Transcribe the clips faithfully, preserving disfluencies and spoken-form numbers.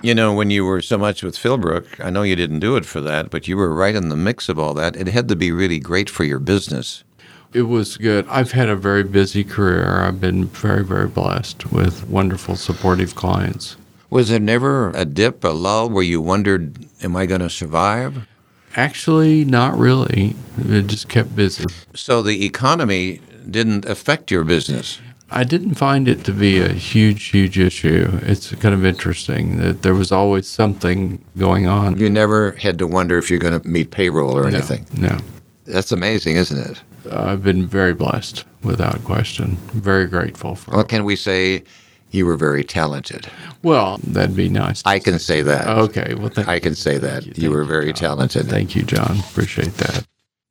You know, when you were so much with Philbrook, I know you didn't do it for that, but you were right in the mix of all that. It had to be really great for your business. It was good. I've had a very busy career. I've been very, very blessed with wonderful, supportive clients. Was there never a dip, a lull, where you wondered, am I going to survive? Actually, not really. It just kept busy. So the economy didn't affect your business? I didn't find it to be a huge, huge issue. It's kind of interesting that there was always something going on. You never had to wonder if you're going to meet payroll or No, anything? No. That's amazing, isn't it? I've been very blessed, without question. Very grateful for Well, can we say you were very talented? Well, that'd be nice. I can say that. Okay. Well, thank I can say that. you. You were Thank very you, John. talented. Thank you, John. Appreciate that.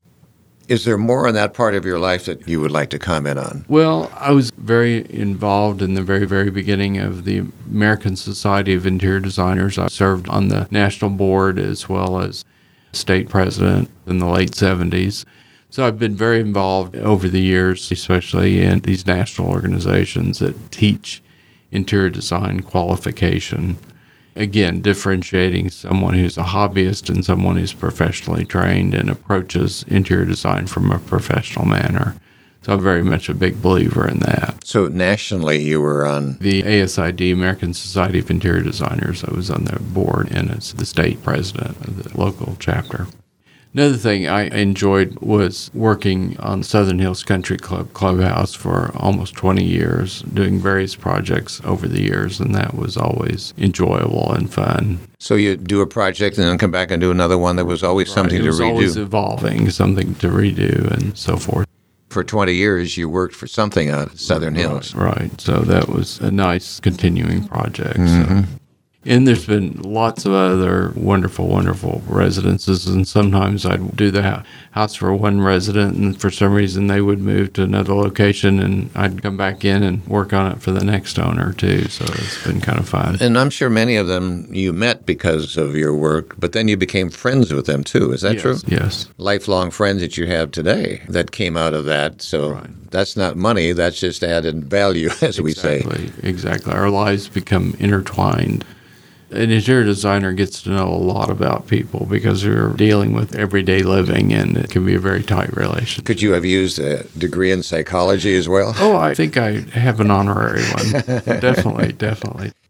Is there more in that part of your life that you would like to comment on? Well, I was very involved in the very, very beginning of the American Society of Interior Designers. I served on the national board as well as state president in the late seventies. So I've been very involved over the years, especially in these national organizations that teach interior design qualification. Again, differentiating someone who's a hobbyist and someone who's professionally trained and approaches interior design from a professional manner. So I'm very much a big believer in that. So nationally, you were on... The A S I D, American Society of Interior Designers, I was on the board and as the state president of the local chapter. Another thing I enjoyed was working on Southern Hills Country Club Clubhouse for almost twenty years, doing various projects over the years, and that was always enjoyable and fun. So you do a project and then come back and do another one. There was always something Right. It was to redo. always evolving, something to redo and so forth. For twenty years, you worked for something out at Southern Hills. Right, right. So that was a nice continuing project. Mm-hmm. So. And there's been lots of other wonderful, wonderful residences, and sometimes I'd do the house for one resident, and for some reason they would move to another location, and I'd come back in and work on it for the next owner, too. So it's been kind of fun. And I'm sure many of them you met because of your work, but then you became friends with them, too. Is that yes, true? Yes. Lifelong friends that you have today that came out of that. So Right. that's not money. That's just added value, as we say. Exactly, exactly. Our lives become intertwined. An interior designer gets to know a lot about people because you're dealing with everyday living, and it can be a very tight relationship. Could you have used a degree in psychology as well? Oh, I think I have an honorary one. Definitely, definitely.